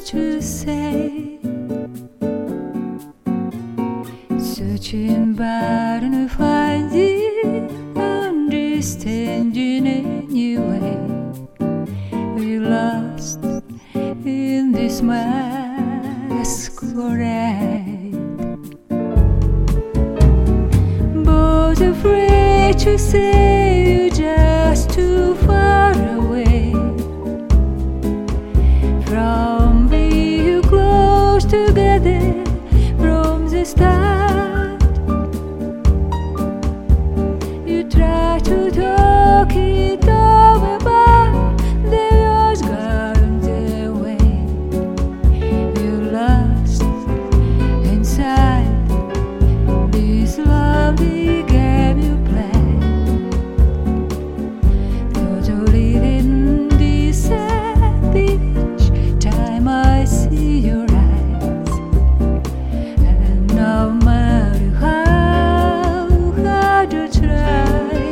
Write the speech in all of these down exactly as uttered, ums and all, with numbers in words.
to say. Searching but not finding, understanding anyway. We lost in this masquerade, both afraid to say you're just too far away from being close together from the start. You try to talk it over, but the words gone their way. You lost inside this lovely game you play. Totally in this savage time I see your eyes, and no matter how hard you try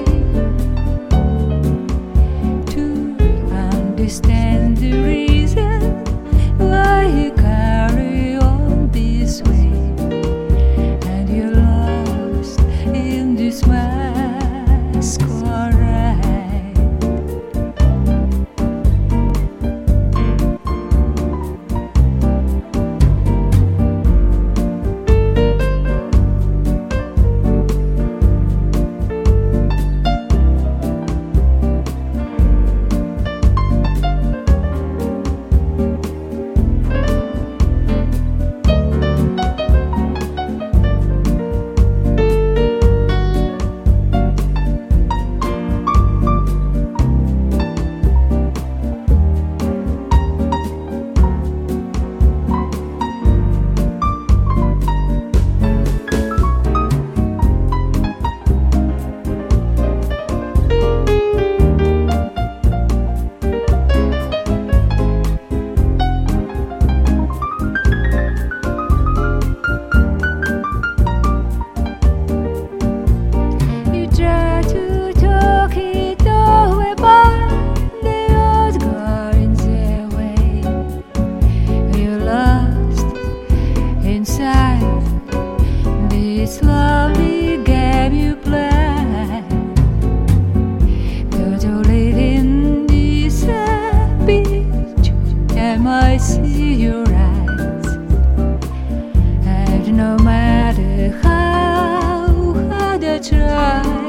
to understand the reason why you carry on this way, and you're lost in this masquerade. You try to talk it over, but the words going their way. You're lost inside this lovely game you play. Totally in this beach, and I see your eyes, and no matter how hard I try